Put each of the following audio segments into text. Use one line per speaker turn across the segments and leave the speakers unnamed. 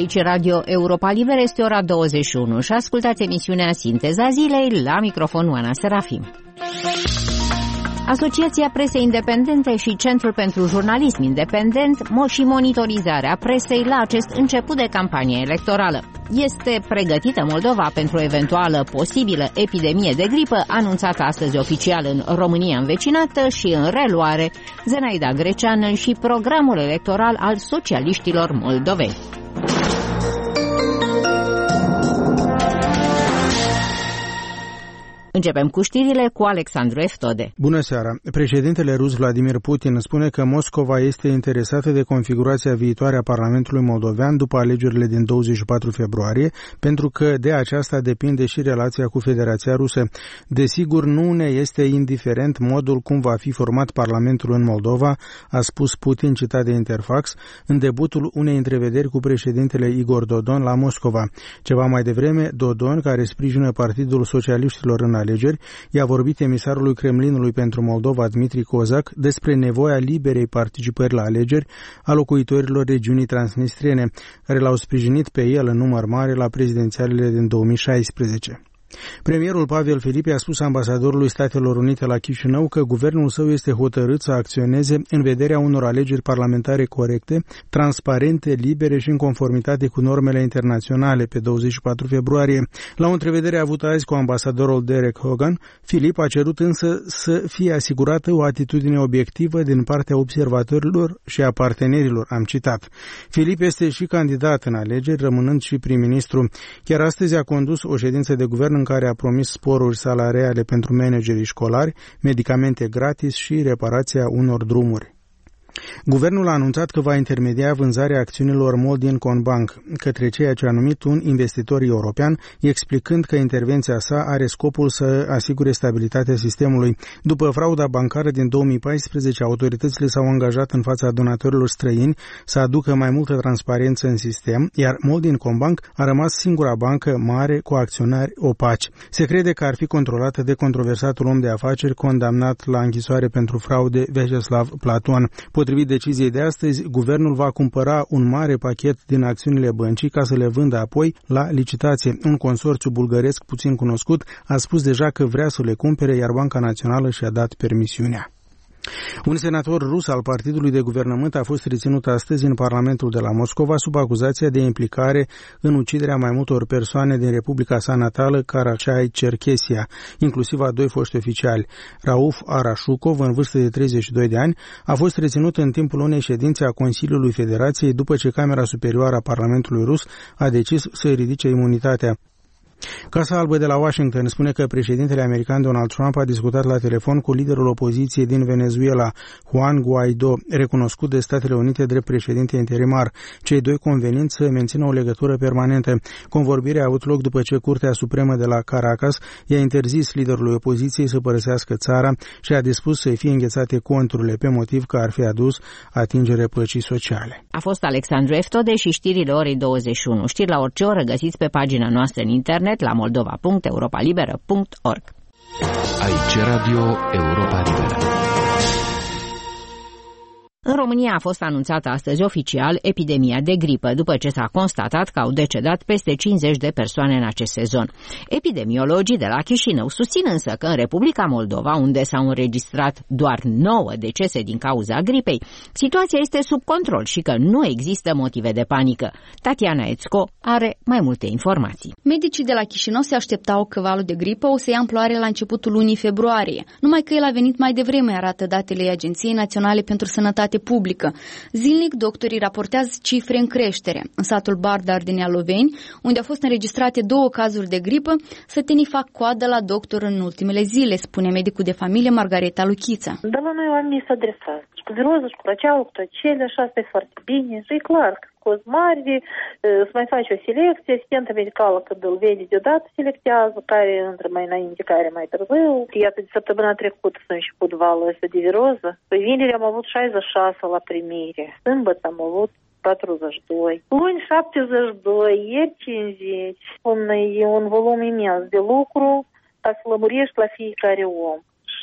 Aici Radio Europa Liberă, este ora 21 și ascultați emisiunea Sinteza Zilei, la microfon Oana Serafim. Asociația Presei Independente și Centrul pentru Jurnalism Independent și monitorizarea presei la acest început de campanie electorală. Este pregătită Moldova pentru o eventuală posibilă epidemie de gripă, anunțată astăzi oficial în România învecinată și în reluare Zenaida Greceană și programul electoral al socialiștilor moldoveni. Începem cu știrile cu Alexandru Eftode.
Bună seara! Președintele rus Vladimir Putin spune că Moscova este interesată de configurația viitoare a Parlamentului moldovean după alegerile din 24 februarie, pentru că de aceasta depinde și relația cu Federația Rusă. Desigur, nu ne este indiferent modul cum va fi format Parlamentul în Moldova, a spus Putin, citat de Interfax, în debutul unei întrevederi cu președintele Igor Dodon la Moscova. Ceva mai devreme, Dodon, care sprijină Partidul Socialiștilor în alegeri, i-a vorbit emisarului Kremlinului pentru Moldova, Dmitri Kozak, despre nevoia liberei participări la alegeri a locuitorilor regiunii transnistriene, care l-au sprijinit pe el în număr mare la prezidențialele din 2016. Premierul Pavel Filipe a spus ambasadorului Statelor Unite la Chișinău că guvernul său este hotărât să acționeze în vederea unor alegeri parlamentare corecte, transparente, libere și în conformitate cu normele internaționale pe 24 februarie. La o întrevedere avută azi cu ambasadorul Derek Hogan, Filipe a cerut însă să fie asigurată o atitudine obiectivă din partea observatorilor și a partenerilor, am citat. Filipe este și candidat în alegeri, rămânând și prim-ministru. Chiar astăzi a condus o ședință de guvern în care a promis sporuri salariale pentru managerii școlari, medicamente gratis și reparația unor drumuri. Guvernul a anunțat că va intermedia vânzarea acțiunilor Moldinconbank către ceea ce a numit un investitor european, explicând că intervenția sa are scopul să asigure stabilitatea sistemului. După frauda bancară din 2014, autoritățile s-au angajat în fața donatorilor străini să aducă mai multă transparență în sistem, iar Moldinconbank a rămas singura bancă mare cu acționari opaci. Se crede că ar fi controlată de controversatul om de afaceri condamnat la închisoare pentru fraude, Vyacheslav Platon. Potrivit deciziei de astăzi, guvernul va cumpăra un mare pachet din acțiunile băncii ca să le vândă apoi la licitație. Un consorțiu bulgăresc puțin cunoscut a spus deja că vrea să le cumpere, iar Banca Națională și-a dat permisiunea. Un senator rus al partidului de guvernământ a fost reținut astăzi în Parlamentul de la Moscova sub acuzația de implicare în uciderea mai multor persoane din Republica sa natală, Karachay-Cherkesia, inclusiv a 2 foști oficiali. Rauf Arashukov, în vârstă de 32 de ani, a fost reținut în timpul unei ședințe a Consiliului Federației după ce Camera Superioară a Parlamentului rus a decis să-i ridice imunitatea. Casa Albă de la Washington spune că președintele american Donald Trump a discutat la telefon cu liderul opoziției din Venezuela, Juan Guaido, recunoscut de Statele Unite drept președinte interimar. Cei doi convenind să mențină o legătură permanentă. Convorbirea a avut loc după ce Curtea Supremă de la Caracas i-a interzis liderului opoziției să părăsească țara și a dispus să-i fie înghețate conturile pe motiv că ar fi adus atingere păcii sociale.
A fost Alexandru Eftode și știrile orei 21. Știri la orice oră găsiți pe pagina noastră în internet la moldova.europalibera.org.
Aici Radio Europa Liberă.
În România a fost anunțată astăzi oficial epidemia de gripă, după ce s-a constatat că au decedat peste 50 de persoane în acest sezon. Epidemiologii de la Chișinău susțin însă că în Republica Moldova, unde s-au înregistrat doar 9 decese din cauza gripei, situația este sub control și că nu există motive de panică. Tatiana Ețco are mai multe informații.
Medicii de la Chișinău se așteptau că valul de gripă o să ia amploare la începutul lunii februarie, numai că el a venit mai devreme, arată datele Agenției Naționale pentru Sănătate Publică. Zilnic, doctorii raportează cifre în creștere. În satul Bardar din Ialoveni, unde au fost înregistrate 2 cazuri de gripă, sătenii fac coadă la doctor în ultimele zile, spune medicul de familie Margareta Luchița.
Da, la noi oamenii s-a adresat. Și cu viroză, și cu răceală, cu tocele, așa, asta e foarte bine. Și e clar că cozi mari, să mai faci o selecție, asistenta medicală când îl vede deodată selectează, care intră mai înainte, care mai târziu. Iată, de săptămâna trecută s-a început valul ăsta de viroză. Păi vineri am avut 66 la primire, sâmbătă am avut 42, luni 72, ieri 50. E un volum imens de lucru ca să lămurești la fiecare om. Și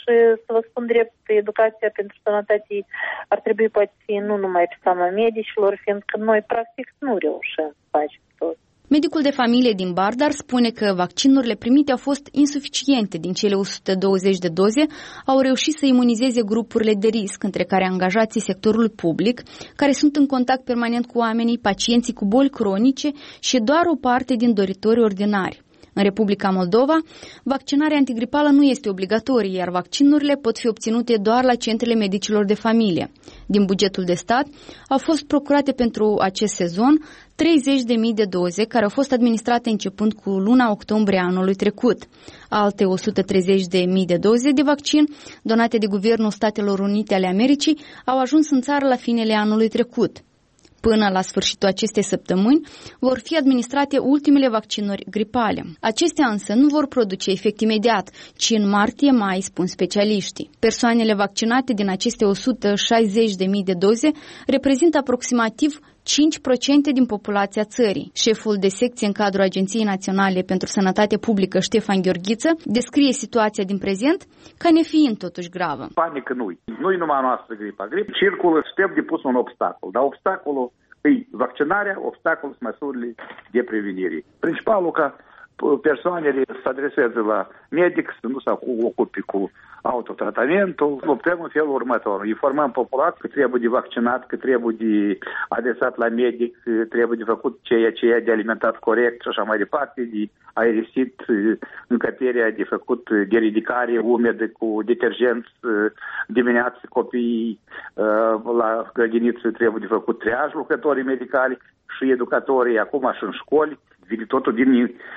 să vă spun drept, educația pentru sănătate ar trebui poate fi nu numai pe seama medicilor, fiindcă noi practic nu reușim să facem tot.
Medicul de familie din Bardar spune că vaccinurile primite au fost insuficiente. Din cele 120 de doze au reușit să imunizeze grupurile de risc, între care angajații sectorului public, care sunt în contact permanent cu oamenii, pacienții cu boli cronice și doar o parte din doritorii ordinari. În Republica Moldova, vaccinarea antigripală nu este obligatorie, iar vaccinurile pot fi obținute doar la centrele medicilor de familie. Din bugetul de stat au fost procurate pentru acest sezon 30.000 de doze care au fost administrate începând cu luna octombrie anului trecut. Alte 130.000 de doze de vaccin donate de Guvernul Statelor Unite ale Americii au ajuns în țară la finele anului trecut. Până la sfârșitul acestei săptămâni vor fi administrate ultimele vaccinuri gripale. Acestea însă nu vor produce efect imediat, ci în martie-mai, spun specialiștii. Persoanele vaccinate din aceste 160.000 de doze reprezintă aproximativ 5% din populația țării. Șeful de secție în cadrul Agenției Naționale pentru Sănătate Publică, Ștefan Gheorghiță, descrie situația din prezent ca nefiind totuși gravă.
Panică nu-i numai noastră gripa. Circulă, suntem de pus un obstacol, dar obstacolul e vaccinarea, obstacolul sunt măsurile de prevenire. Principalul ca persoanele să adreseze la medic, să nu se ocupe cu autotratamentul. Luptăm în felul următor. Informăm populația că trebuie de vaccinat, că trebuie de adresat la medic, că trebuie de făcut ceea de alimentat corect și așa mai departe, de aerisit încăperea, de făcut de ridicare umedă cu detergenți dimineață copiii la grădiniță, trebuie de făcut triaj lucrătorii medicali și educatorii, acum și în școli. Vine totul din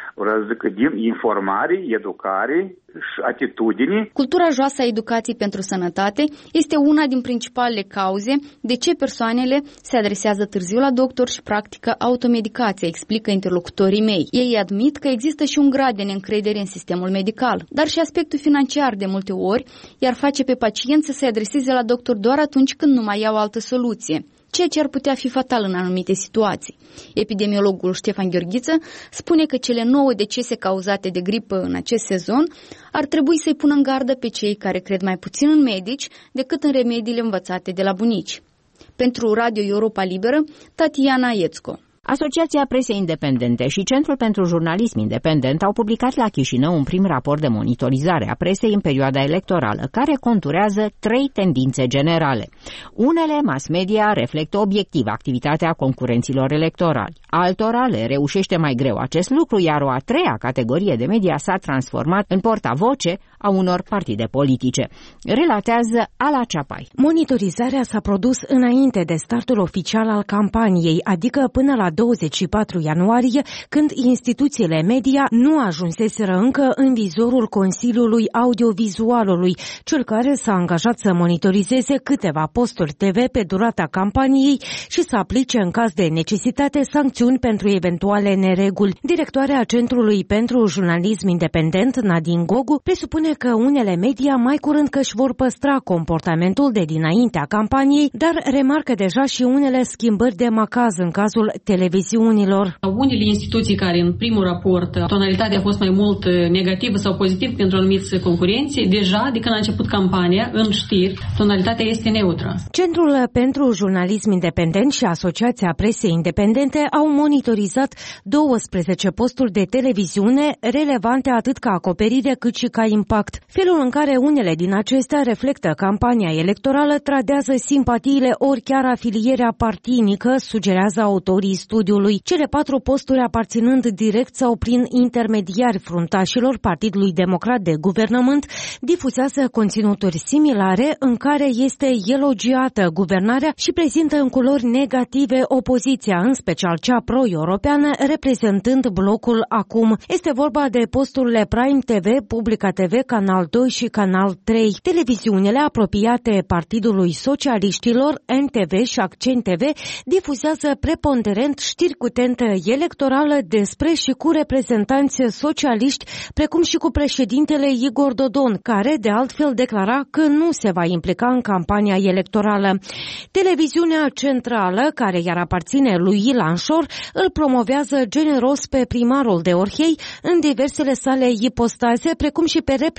informare, educare și atitudine.
Cultura joasă a educației pentru sănătate este una din principalele cauze de ce persoanele se adresează târziu la doctor și practică automedicația, explică interlocutorii mei. Ei admit că există și un grad de neîncredere în sistemul medical, dar și aspectul financiar de multe ori, iar face pe pacient să se adreseze la doctor doar atunci când nu mai au altă soluție, ceea ce ar putea fi fatal în anumite situații. Epidemiologul Ștefan Gheorghiță spune că cele 9 decese cauzate de gripă în acest sezon ar trebui să-i pună în gardă pe cei care cred mai puțin în medici decât în remediile învățate de la bunici. Pentru Radio Europa Liberă, Tatiana Iețco.
Asociația Presei Independente și Centrul pentru Jurnalism Independent au publicat la Chișinău un prim raport de monitorizare a presei în perioada electorală, care conturează 3 tendințe generale. Unele mass media reflectă obiectiv activitatea concurenților electorali. Altora le reușește mai greu acest lucru, iar o a 3-a categorie de media s-a transformat în portavoce a unor partide politice. Relatează Ala Ceapai.
Monitorizarea s-a produs înainte de startul oficial al campaniei, adică până la 24 ianuarie, când instituțiile media nu ajunseseră încă în vizorul Consiliului Audiovizualului, cel care s-a angajat să monitorizeze câteva posturi TV pe durata campaniei și să aplice în caz de necesitate sancțiuni pentru eventuale nereguli. Directoarea Centrului pentru Jurnalism Independent, Nadine Gogu, presupune că unele media mai curând că își vor păstra comportamentul de dinaintea campaniei, dar remarcă deja și unele schimbări de macaz în cazul televiziunilor.
Unele instituții care în primul raport tonalitatea a fost mai mult negativă sau pozitivă pentru anumiți concurenți, deja de când a început campania, în știri, tonalitatea este neutră.
Centrul pentru Jurnalism Independent și Asociația Presei Independente au monitorizat 12 posturi de televiziune relevante atât ca acoperire cât și ca impact. Felul în care unele din acestea reflectă campania electorală tradează simpatiile ori chiar afilierea partinică, sugerează autorii studiului. Cele 4 posturi aparținând direct sau prin intermediari fruntașilor Partidului Democrat de Guvernământ difuzează conținuturi similare în care este elogiată guvernarea și prezintă în culori negative opoziția, în special cea pro-europeană, reprezentând blocul Acum. Este vorba de posturile Prime TV, Publica TV, Canal 2 și Canal 3. Televiziunile apropiate Partidului Socialiștilor, NTV și Accent TV, difuzează preponderent știri cu tentă electorală despre și cu reprezentanți socialiști, precum și cu președintele Igor Dodon, care de altfel declara că nu se va implica în campania electorală. Televiziunea centrală, care iar aparține lui Ilan Șor, îl promovează generos pe primarul de Orhei în diversele sale ipostaze, precum și pe reprezentanții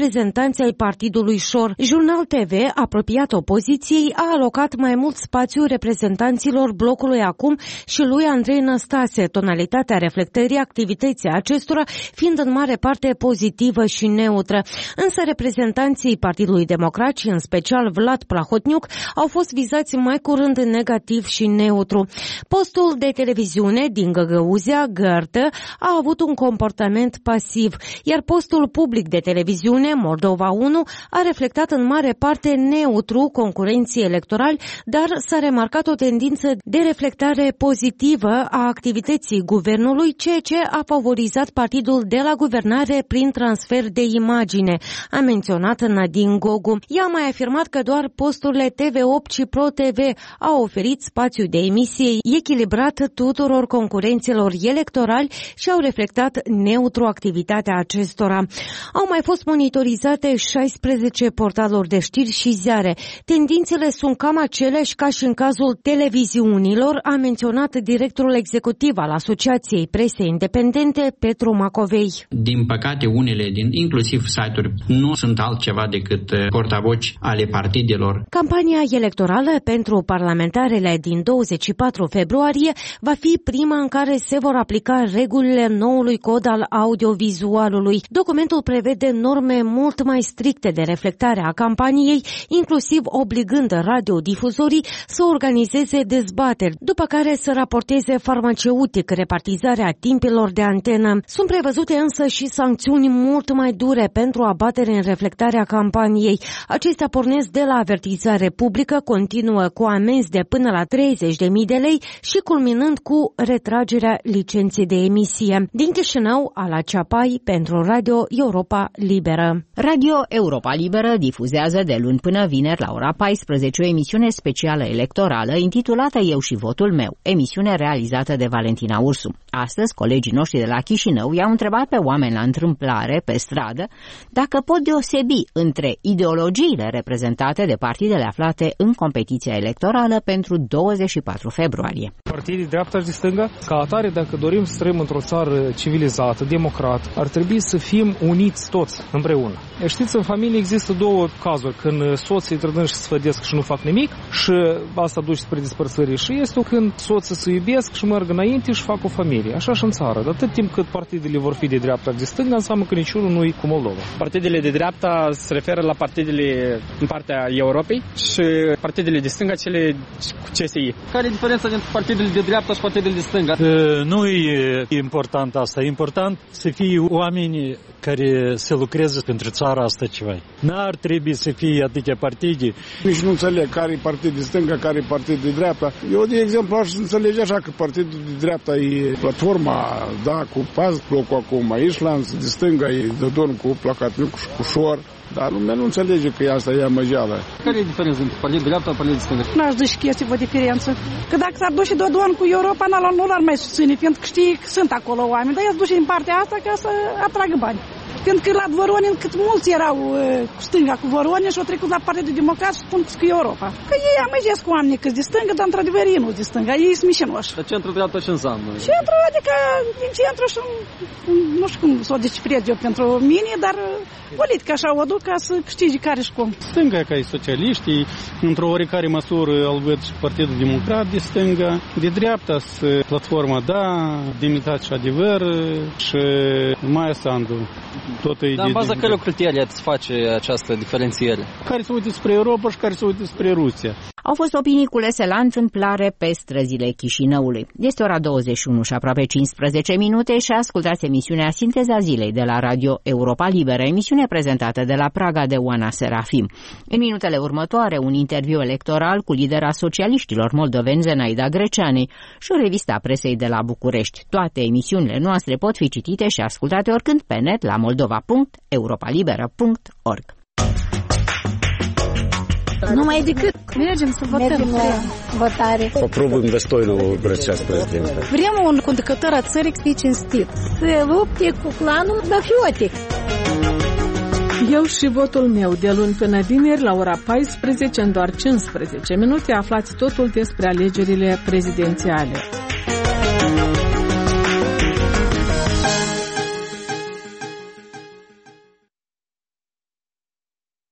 reprezentanți ai partidului Șor. Jurnal TV, apropiat opoziției, a alocat mai mult spațiu reprezentanților blocului Acum și lui Andrei Năstase, tonalitatea reflectării activității acestora fiind în mare parte pozitivă și neutră. Însă reprezentanții Partidului Democrat și în special Vlad Plahotniuc au fost vizați mai curând negativ și neutru. Postul de televiziune din Găgăuzia, Gărtă, a avut un comportament pasiv, iar postul public de televiziune, Moldova 1, a reflectat în mare parte neutru concurenții electorali, dar s-a remarcat o tendință de reflectare pozitivă a activității guvernului, ceea ce a favorizat partidul de la guvernare prin transfer de imagine, a menționat Nadine Gogu. Ea a mai afirmat că doar posturile TV8 și ProTV au oferit spațiu de emisie echilibrat tuturor concurenților electorali și au reflectat neutru activitatea acestora. Au mai fost monitorizate 16 portaluri de știri și ziare. Tendințele sunt cam aceleași ca și în cazul televiziunilor, a menționat directorul executiv al Asociației Presei Independente, Petru Macovei.
Din păcate, unele inclusiv site-uri, nu sunt altceva decât portavoci ale partidelor.
Campania electorală pentru parlamentarele din 24 februarie va fi prima în care se vor aplica regulile noului cod al audiovizualului. Documentul prevede norme mult mai stricte de reflectare a campaniei, inclusiv obligând radiodifuzorii să organizeze dezbateri, după care să raporteze farmaceutic repartizarea timpilor de antenă. Sunt prevăzute însă și sancțiuni mult mai dure pentru abatere în reflectarea campaniei. Acestea pornesc de la avertizare publică, continuă cu amenzi de până la 30.000 de lei și culminând cu retragerea licenței de emisie. Din Chișinău, Ala Ceapai, pentru Radio Europa Liberă.
Radio Europa Liberă difuzează de luni până vineri la ora 14 o emisiune specială electorală intitulată Eu și votul meu, emisiune realizată de Valentina Ursu. Astăzi, colegii noștri de la Chișinău i-au întrebat pe oameni la întâmplare, pe stradă, dacă pot deosebi între ideologiile reprezentate de partidele aflate în competiția electorală pentru 24 februarie.
Partidii de dreapta și de stânga, ca atare, dacă dorim să trăim într-o țară civilizată, democrată, ar trebui să fim uniți toți împreună. Știți, în familie există două cazuri, când soții trădânși și sfădesc și nu fac nimic și asta duce spre dispărțări, și este când soții se iubesc și merg înainte și fac o familie. Așa și în țară. De atât timp cât partidele vor fi de dreapta și de stânga, înseamnă că niciunul nu e cu Moldova.
Partidele de dreapta se referă la partidele în partea Europei și partidele de stânga cele cu CSI. Care e diferența dintre partidele de dreapta și partidele de stânga?
Nu e important asta. E important să fie oameni care se lucrează pentru țara asta ceva. N-ar trebui să fie atâtea partide.
Nici nu înțeleg care e partid de stânga, care e partid de dreapta. Eu, de exemplu, aș înțelege așa că partidul de dreapta e Platforma, da, cu PAS, blocul acum, Islands, de stânga e Dodon cu Plahotniuc și cu Șor. Dar lumea nu înțelege că asta e amăgeală.
Care e diferența între partidul de dreapta și partidul de stânga?
N-aș zice că este o diferență. Că dacă s-ar duce Dodon cu Europa, nu l-ar mai susține, pentru că știi că sunt acolo oameni, dar el duce din partea asta ca să atragă bani. Pentru că la Voronin, cât mulți erau cu stânga cu Voronin și au trecut la Partidul Democrat și spun că cu Europa. Că ei amăgesc oamenii că de stânga, dar într-adevăr ei nu de stânga, ei sunt mișinoși.
Dar centru-dreapta ce înseamnă?
Centru, adică din centru și nu știu cum să o descifrez eu pentru mine, dar politic așa o duc ca să câștige care și cum.
Stânga ca e socialiștii, într-o oricare măsură îl văd și Partidul Democrat de stânga, de dreapta Platforma, da, Demnitate și Adevăr și Maia Sandu.
Dar în baza căror criterii se face această diferențiere?
Care se uită spre Europa și care se uită spre Rusia.
Au fost opinii culese la întâmplare pe străzile Chișinăului. Este ora 21 și aproape 15 minute și ascultați emisiunea Sinteza Zilei de la Radio Europa Liberă, emisiune prezentată de la Praga de Oana Serafim. În minutele următoare, un interviu electoral cu lidera socialiștilor moldoveni Zenaida Greceanei și o revistă a presei de la București. Toate emisiunile noastre pot fi citite și ascultate oricând pe net la moldova.europalibera.org.
Numai decât mergem să votăm. Mergem la votare.
Попробуем достойно выбрать сейчас президента.
Vrem un conducător a țării să fie cinstit. Să lupte cu clanul mafiotic.
Eu și votul meu, de luni până vineri, la ora 14, în doar 15 minute, aflați totul despre alegerile prezidențiale.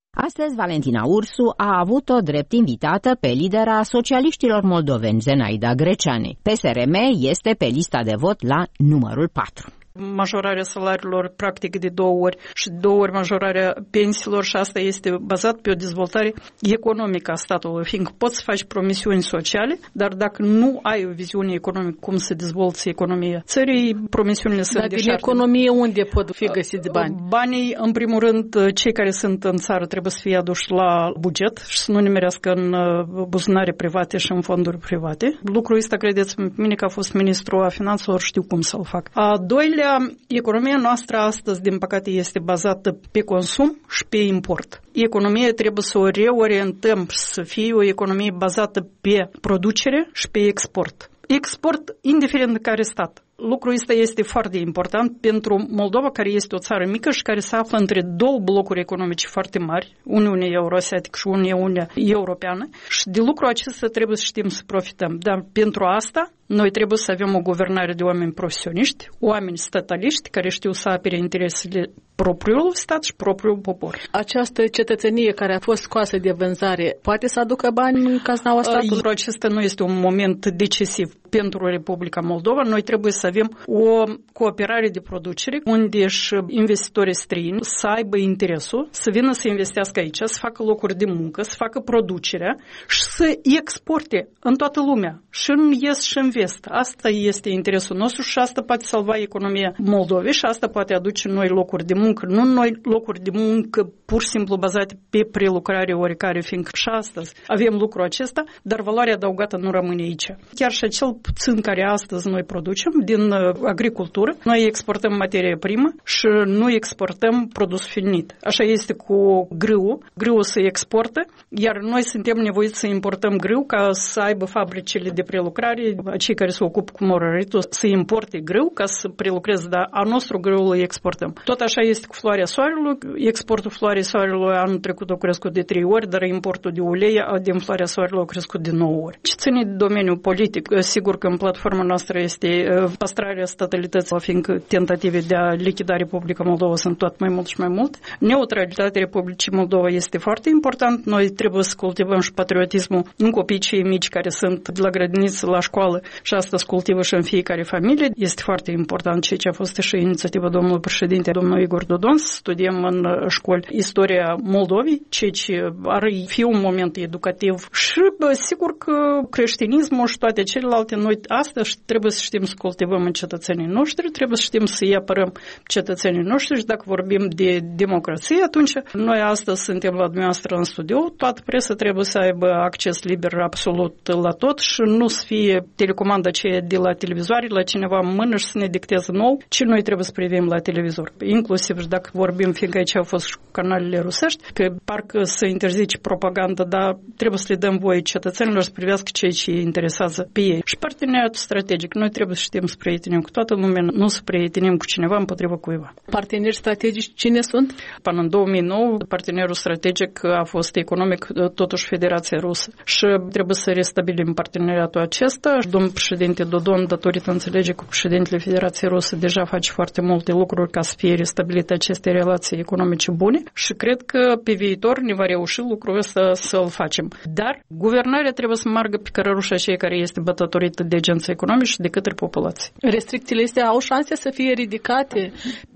Astăzi, Valentina Ursu a avut-o drept invitată pe lidera socialiștilor moldoveni, Zenaida Greceanu. PSRM este pe lista de vot la numărul 4.
Majorarea salariilor practic de 2 ori și 2 ori majorarea pensiilor și asta este bazat pe o dezvoltare economică a statului, fiindcă poți să faci promisiuni sociale, dar dacă nu ai o viziune economică cum să dezvolți economia țării, promisiunile sunt deșarte.
Dar din economie unde pot fi găsiți bani?
Banii, în primul rând, cei care sunt în țară trebuie să fie aduși la buget și să nu nimerească în buzunare private și în fonduri private. Lucrul ăsta, credeți-mă, mine că a fost ministru a finanțelor, știu cum să-l fac. A doilea, economia noastră astăzi, din păcate, este bazată pe consum și pe import. Economia trebuie să o reorientăm să fie o economie bazată pe producere și pe export. Export, indiferent de care stat. Lucrul ăsta este foarte important pentru Moldova, care este o țară mică și care se află între 2 blocuri economice foarte mari, Uniunea Euroasiatică și Uniunea Europeană, și de lucrul acesta trebuie să știm să profităm. Dar pentru asta noi trebuie să avem o guvernare de oameni profesioniști, oameni stataliști care știu să apere interesele propriul stat și propriul popor.
Această cetățenie care a fost scoasă de vânzare poate să aducă bani în caznaua statului?
Acesta nu este un moment decisiv pentru Republica Moldova. Noi trebuie să avem o cooperare de producere unde și investitorii străini să aibă interesul să vină să investească aici, să facă locuri de muncă, să facă producerea și să exporte în toată lumea, și în est și în vest. Asta este interesul nostru și asta poate salva economia Moldovei și asta poate aduce noi locuri de muncă, nu noi locuri de muncă pur și simplu bazate pe prelucrare oricare, fiindcă și astăzi avem lucrul acesta, dar valoarea adăugată nu rămâne aici. Chiar și acel puțin care astăzi noi producem din agricultură, noi exportăm materie primă și nu exportăm produs finit. Așa este cu grâul. Grâul se exportă, iar noi suntem nevoiți să importăm grâu ca să aibă fabricile de prelucrare, cei care se ocupă cu morăritul, să importe grâu ca să prelucreze, dar a nostru grâu îl exportăm. Tot așa este cu floarea soarelui. Exportul floarei soarelui anul trecut a crescut de 3 ori, dar importul de ulei din floarea soarelui a crescut de 9 ori. Ce ține de domeniul politic, sigur că în platforma noastră este păstrarea statalității, fiindcă tentative de a lichida Republica Moldova sunt tot mai mult și mai mult. Neutralitatea Republicii Moldova este foarte important. Noi trebuie să cultivăm și patriotismul în copiii cei mici care sunt de la grădiniță la școală și asta se cultivă și în fiecare familie. Este foarte important ceea ce a fost și inițiativa domnului președinte, domnul Igor Dodon, să studiem în școli istoria Moldovei, ceea ce ar fi un moment educativ și sigur că creștinismul și toate celelalte, noi astăzi trebuie să știm să cultivăm în cetățenii noștri, trebuie să știm să-i apărăm cetățenii noștri și dacă vorbim de democrație, atunci noi astăzi suntem la dumneavoastră în studio, toată presa trebuie să aibă acces liber absolut la tot și nu să fie telecomanda aceea de la televizoare la cineva în mână și să ne dicteze nou ce noi trebuie să privim la televizor. Inclusiv dacă vorbim, fiindcă aici au fost și canalele rusești, că parcă să interzice propaganda, dar trebuie să le dăm voie cetățenilor să privească ceea ce îi interesează pe ei. Și parteneriatul strategic. Noi trebuie să știm să prietenim cu toată lumea, nu să prietenim cu cineva împotriva cuiva.
Parteneri strategici cine sunt?
Până în 2009, partenerul strategic a fost economic totuși Federația Rusă. Și trebuie să restabilim parteneriatul acesta. Domnul președinte Dodon, datorită înțelege cu președintele Federației Rusă, deja face foarte multe lucruri ca să fie restabilite aceste relații economice bune și cred că pe viitor ne va reuși lucrul ăsta să-l facem. Dar guvernarea trebuie să meargă pe cărărușa aceea care este bătătorită de agenții economici și de către populație.
Restricțiile astea au șanse să fie ridicate?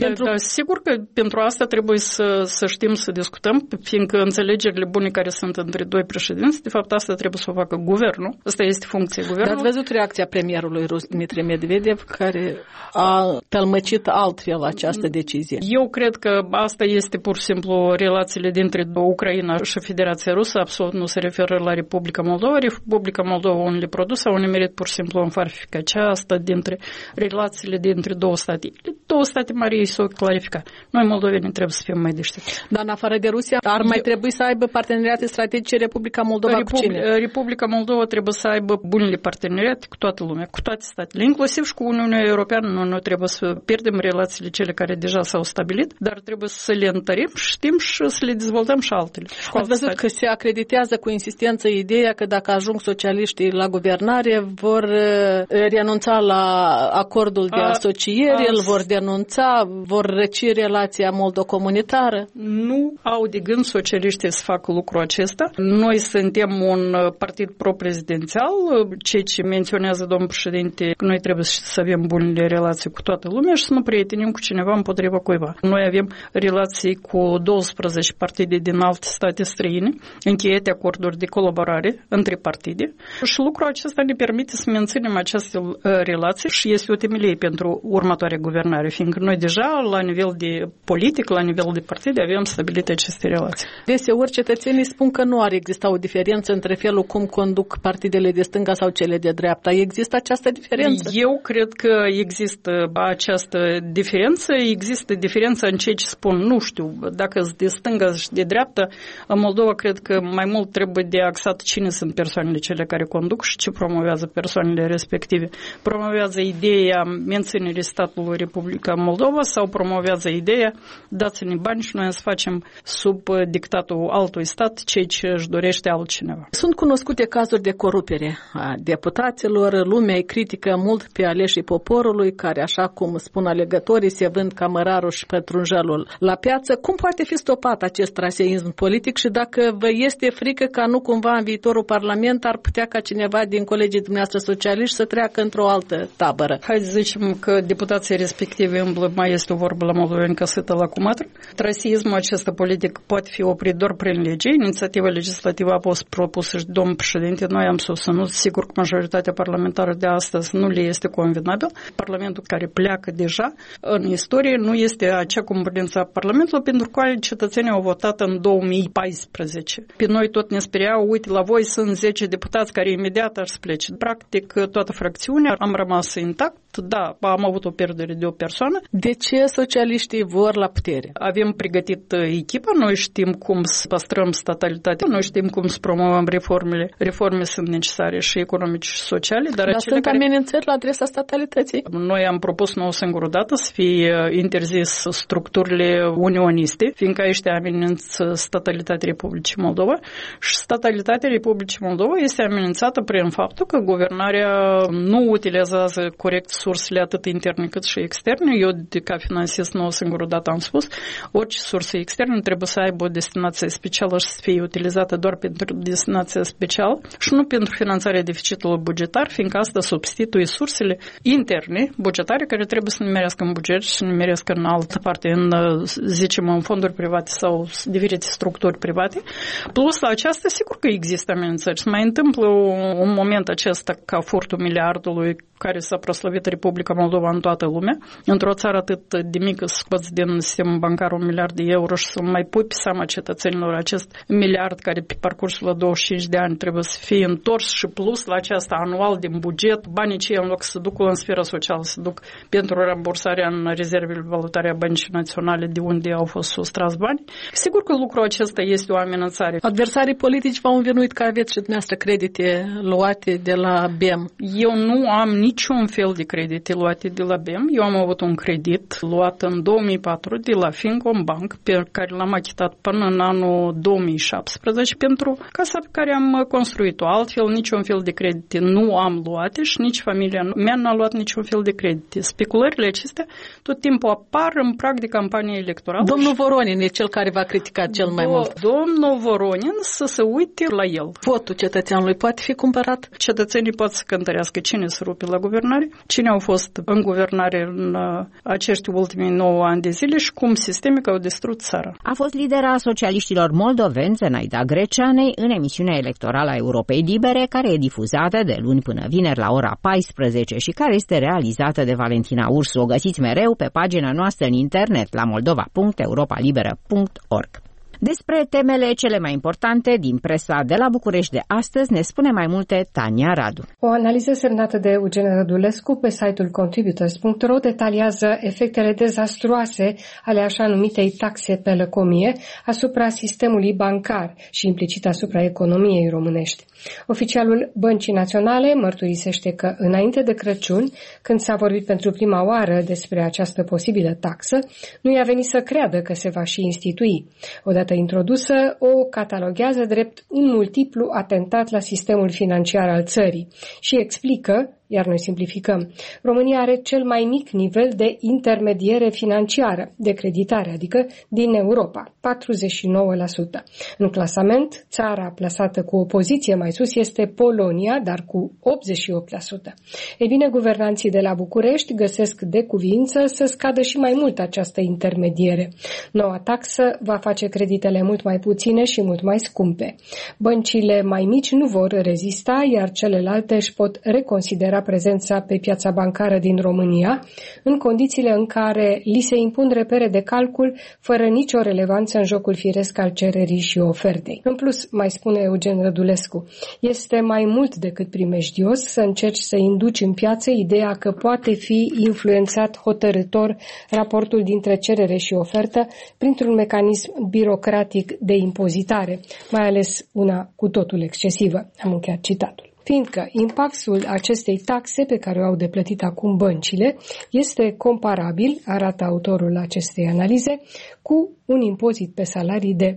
Sigur că pentru asta trebuie să știm să discutăm, fiindcă înțelegerile bune care sunt între 2 președinți, de fapt asta trebuie să o facă guvernul. Asta este funcția guvernului.
Dar ați văzut reacția premierului rus Dmitri Medvedev, care a tălmăcit altfel această decizie?
Eu cred că asta este pur și simplu relațiile dintre Ucraina și Federația Rusă, absolut nu se referă la Republica Moldova. Republica Moldova unele produse au nimerit pur și simplu în farfica aceasta dintre relațiile dintre 2 state. 2 state mari ei s-au clarificat. Noi moldovenii trebuie să fim mai deștepți.
Dar în afară de Rusia ar mai trebui să aibă parteneriate strategice Republica Moldova cu cine?
Republica Moldova trebuie să aibă bunele parteneriate cu toată lumea, cu toate statele, inclusiv și cu Uniunea Europeană. Nu trebuie să pierdem relațiile cele care deja s-au stabilit, dar trebuie să le întărim și știm și să le dezvoltăm și altele.
Ați văzut că se acreditează cu insistență ideea că dacă ajung socialiștii la guvernare vor renunța la acordul de asociere, îl vor denunța, vor răci relația moldo-comunitară.
Nu au de gând socialiștii să facă lucrul acesta. Noi suntem un partid pro-prezidențial, ceea ce menționează domnul președinte, că noi trebuie să avem bunele relații cu toată lumea și să nu prietenim cu cineva împotriva cuiva. Noi avem relații cu 12 partide din alte state străine, încheiate acorduri de colaborare între partide și lucrul acesta ne permite să menținem aceste relații și este o temelie pentru următoarea guvernare, fiindcă noi deja la nivel de politic, la nivel de partide avem stabilite aceste relații.
Deseori cetățenii spun că nu ar exista o diferență între felul cum conduc partidele de stânga sau cele de dreapta. Există această diferență?
Eu cred că există această diferență. Există diferența în ceea ce spun, nu știu, dacă sunt de stânga și de dreapta. În Moldova cred că mai mult trebuie de axat cine sunt persoanele cele care conduc și ce promovează persoanele respective. Promovează ideea menținerii statului Republica Moldova sau promovează ideea dați-ne bani și noi să facem sub dictatul altui stat ceea ce își dorește altcineva.
Sunt cunoscute cazuri de corupere a deputaților, lumea îi critică mult pe aleșii poporului, care, așa cum spun alegătorii, se vând ca mărarul și pătrunjelul la piață. Cum poate fi stopat acest traseism politic și dacă vă este frică ca nu cumva în viitorul Parlament ar putea ca cineva din colegii dumneavoastră socialiști să treacă într-o altă tabără?
Hai să zicem că deputații respective mai este o vorbă la moldoveni că sâtă la cumatră. Traseismul acesta politic poate fi oprit doar prin lege. Inițiativa legislativă a fost propusă și domnul președinte. Noi am susținut. Sigur că majoritatea parlamentară de astăzi nu le este convenabil. Parlamentul care pleacă deja în istorie nu este acea componență a Parlamentului pentru care cetățenii au votat în 2014. Pe noi tot ne speriau, uite, la voi sunt 10 deputați care imediat ar să plece. Practic, toată fracțiunea am rămas intact. Da, am avut o pierdere de o persoană.
De ce socialiștii vor la putere?
Avem pregătit echipa, noi știm cum să păstrăm statalitatea, noi știm cum să promovăm reformele. Reforme sunt necesare și economice și sociale, dar
sunt amenințări la adresa statalității.
Noi am propus nouă singură dată să fie interzis structurile unioniste, fiindcă aici amenință statalitatea Republicii Moldova și statalitatea Republicii Moldova este amenințată prin faptul că guvernarea nu utilizează corect sursele atât interne cât și externe. Eu, ca finansist, nouă singură dată am spus, orice sursă externă trebuie să aibă o destinație specială și să fie utilizată doar pentru destinația specială și nu pentru finanțarea deficitului bugetar, fiindcă asta substituie sursele interne bugetare care trebuie să nimerească în buget și să nimerească în altă parte, zicem, în fonduri private sau diferite structuri private. Plus la aceasta, sigur că există amenințări. Se mai întâmplă un moment acesta ca furtul miliardului care s-a proslăvit Republica Moldova în toată lumea. Într-o țară atât de mică să scoți din sistemul bancar 1 miliard de euro și să mai pui pe seama cetățenilor acest miliard care pe parcursul la 25 de ani trebuie să fie întors și plus la aceasta anual din buget, banii cei în loc să ducă în sfera socială, să duc pentru rambursarea în rezervele valutare a Băncii Naționale de unde au fost sustrați bani. Sigur că lucrul acesta este o amenințare.
Adversarii politici v-au învinuit că aveți și dumneavoastră credite luate de la BEM.
Eu nu am niciun fel de credite luate de la BEM. Eu am avut un credit luat în 2004 de la Fincombank, pe care l-am achitat până în anul 2017 pentru casa pe care am construit-o. Altfel, niciun fel de credite nu am luate și nici familia mea n-a luat niciun fel de credite. Speculările acestea tot timpul apar în prag de campanie electorală.
Domnul Voronin e cel care v-a criticat cel mai mult.
Domnul Voronin să se uite la el.
Votul cetățeanului poate fi cumpărat?
Cetățenii pot să cântărească cine se rupe la guvernare, cine au fost în guvernare în acești ultimii 9 ani de zile și cum sistemic au distrus țara.
A fost lidera socialiștilor moldoveni, Zenaida Greceanei, în emisiunea electorală a Europei Libere, care e difuzată de luni până vineri la ora 14 și care este realizată de Valentina Ursu. O găsiți mereu pe pagina noastră în internet la moldova.europalibera.org. Despre temele cele mai importante din presa de la București de astăzi ne spune mai multe Tania Radu.
O analiză semnată de Eugen Rădulescu pe site-ul contributors.ro detaliază efectele dezastruoase ale așa numitei taxe pe lăcomie asupra sistemului bancar și implicit asupra economiei românești. Oficialul Băncii Naționale mărturisește că înainte de Crăciun, când s-a vorbit pentru prima oară despre această posibilă taxă, nu i-a venit să creadă că se va și institui. Odată introdusă, o cataloghează drept un multiplu atentat la sistemul financiar al țării și explică, iar noi simplificăm, România are cel mai mic nivel de intermediere financiară, de creditare, adică din Europa, 49%. În clasament, țara plasată cu o poziție mai sus este Polonia, dar cu 88%. Ei bine, guvernanții de la București găsesc de cuviință să scadă și mai mult această intermediere. Noua taxă va face creditele mult mai puține și mult mai scumpe. Băncile mai mici nu vor rezista, iar celelalte își pot reconsidera prezența pe piața bancară din România, în condițiile în care li se impun repere de calcul fără nicio relevanță în jocul firesc al cererii și ofertei. În plus, mai spune Eugen Rădulescu, este mai mult decât primejdios să încerci să induci în piață ideea că poate fi influențat hotărâtor raportul dintre cerere și ofertă printr-un mecanism birocratic de impozitare, mai ales una cu totul excesivă. Am încheiat citatul. Fiindcă impactul acestei taxe pe care o au de plătit acum băncile este comparabil, arată autorul acestei analize, cu un impozit pe salarii de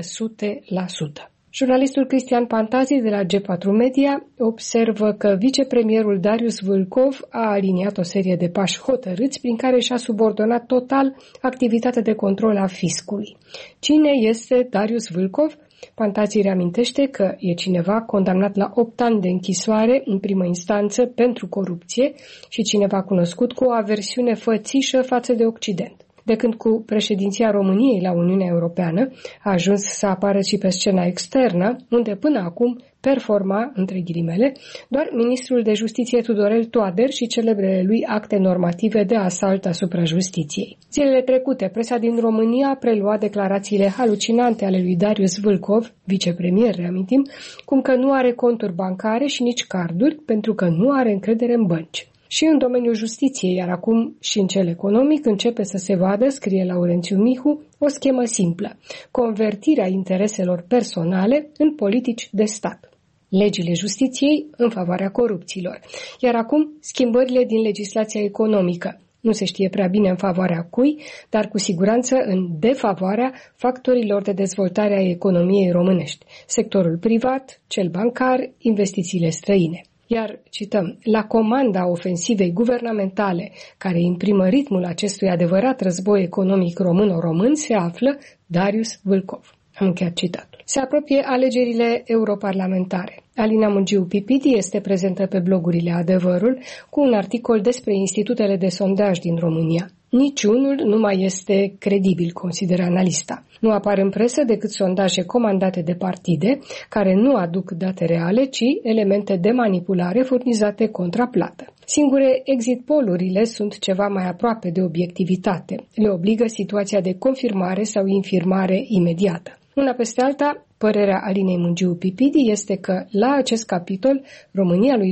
200%. Jurnalistul Cristian Pantazi de la G4 Media observă că vicepremierul Darius Vâlcov a aliniat o serie de pași hotărâți prin care și-a subordonat total activitatea de control a fiscului. Cine este Darius Vâlcov? Pantazi reamintește că e cineva condamnat la 8 ani de închisoare în primă instanță pentru corupție și cineva cunoscut cu o aversiune fățișă față de Occident. De când cu președinția României la Uniunea Europeană a ajuns să apară și pe scena externă, unde până acum performa, între ghilimele, doar ministrul de justiție Tudorel Toader și celebrele lui acte normative de asalt asupra justiției. Zilele trecute, presa din România a preluat declarațiile halucinante ale lui Darius Vâlcov, vicepremier, reamintim, cum că nu are conturi bancare și nici carduri, pentru că nu are încredere în bănci. Și în domeniul justiției, iar acum și în cel economic, începe să se vadă, scrie Laurențiu Mihu, o schemă simplă: convertirea intereselor personale în politici de stat. Legile justiției în favoarea corupților. Iar acum, schimbările din legislația economică. Nu se știe prea bine în favoarea cui, dar cu siguranță în defavoarea factorilor de dezvoltare a economiei românești. Sectorul privat, cel bancar, investițiile străine. Iar, cităm, la comanda ofensivei guvernamentale care imprimă ritmul acestui adevărat război economic român-român se află Darius Vâlcov. Am încheiat citatul. Se apropie alegerile europarlamentare. Alina Mungiu-Pipidi este prezentă pe blogurile Adevărul cu un articol despre institutele de sondaj din România. Niciunul nu mai este credibil, consideră analista. Nu apar în presă decât sondaje comandate de partide, care nu aduc date reale, ci elemente de manipulare furnizate contra plată. Singure exit poll-urile sunt ceva mai aproape de obiectivitate. Le obligă situația de confirmare sau infirmare imediată. Una peste alta, părerea Alinei Mungiu-Pipidi este că, la acest capitol, România lui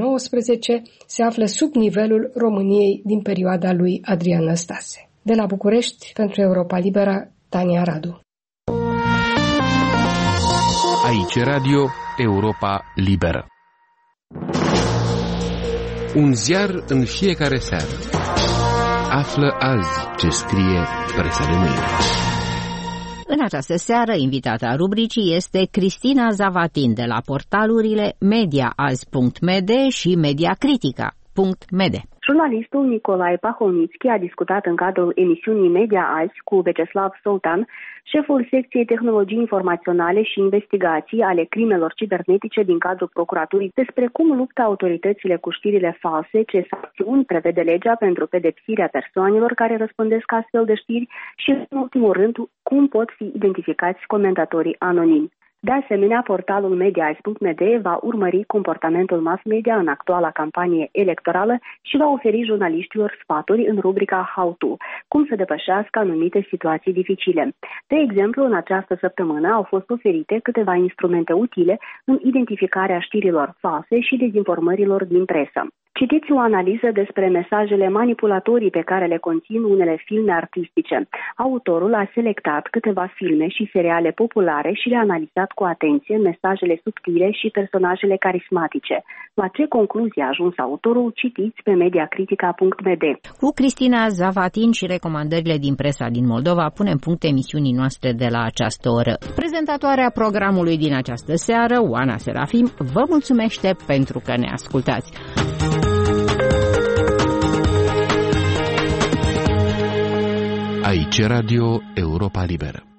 2019 se află sub nivelul României din perioada lui Adrian Năstase. De la București, pentru Europa Liberă, Tania Radu.
Aici Radio Europa Liberă. Un ziar în fiecare seară. Află azi ce scrie presa de mâine.
În această seară, invitata rubricii este Cristina Zavatin de la portalurile mediaazi.md și mediacritica.md.
Jurnalistul Nicolae Paholnițchi a discutat în cadrul emisiunii Media Azi cu Veceslav Soltan, șeful secției tehnologii informaționale și investigații ale crimelor cibernetice din cadrul procuraturii, despre cum luptă autoritățile cu știrile false, ce sancțiuni prevede legea pentru pedepsirea persoanelor care răspândesc astfel de știri și, în ultimul rând, cum pot fi identificați comentatorii anonimi. De asemenea, portalul mediaise.md va urmări comportamentul mass media în actuala campanie electorală și va oferi jurnaliștilor sfaturi în rubrica How to, cum să depășească anumite situații dificile. De exemplu, în această săptămână au fost oferite câteva instrumente utile în identificarea știrilor false și dezinformărilor din presă. Citiți o analiză despre mesajele manipulatorii pe care le conțin unele filme artistice. Autorul a selectat câteva filme și seriale populare și le-a analizat cu atenție mesajele subtile și personajele carismatice. La ce concluzie a ajuns autorul, citiți pe mediacritica.md.
Cu Cristina Zavatin și recomandările din presa din Moldova punem punct emisiunii noastre de la această oră. Prezentatoarea programului din această seară, Oana Serafim, vă mulțumește pentru că ne ascultați.
Aici Radio Europa Liberă.